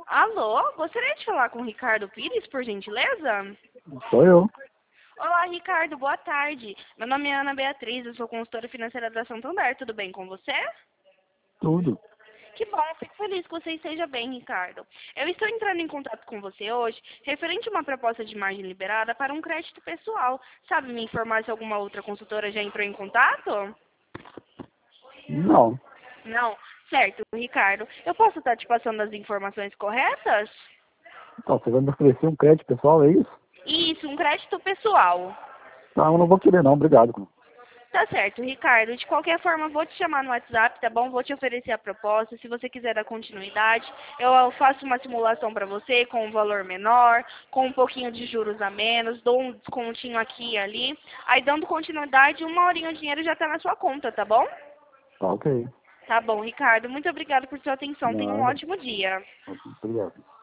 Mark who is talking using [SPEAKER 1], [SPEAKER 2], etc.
[SPEAKER 1] Alô, gostaria de falar com o Ricardo Pires, por gentileza?
[SPEAKER 2] Sou eu.
[SPEAKER 1] Olá, Ricardo, boa tarde. Meu nome é Ana Beatriz, eu sou consultora financeira da Santander, tudo bem com você?
[SPEAKER 2] Tudo.
[SPEAKER 1] Que bom, fico feliz que você esteja bem, Ricardo. Eu estou entrando em contato com você hoje, referente a uma proposta de margem liberada para um crédito pessoal. Sabe me informar se alguma outra consultora já entrou em contato?
[SPEAKER 2] Não.
[SPEAKER 1] Não? Certo, Ricardo. Eu posso estar te passando as informações corretas?
[SPEAKER 2] Então, você vai me oferecer um crédito pessoal, é isso?
[SPEAKER 1] Isso, um crédito pessoal.
[SPEAKER 2] Não, eu não vou querer não, obrigado.
[SPEAKER 1] Tá certo, Ricardo. De qualquer forma, vou te chamar no WhatsApp, tá bom? Vou te oferecer a proposta. Se você quiser dar continuidade, eu faço uma simulação para você com um valor menor, com um pouquinho de juros a menos, dou um descontinho aqui e ali. Aí, dando continuidade, uma horinha o dinheiro já tá na sua conta, tá bom?
[SPEAKER 2] Tá ok.
[SPEAKER 1] Tá bom, Ricardo. Muito obrigada por sua atenção. Tenha um
[SPEAKER 2] Nada.
[SPEAKER 1] ótimo dia.
[SPEAKER 2] Obrigado.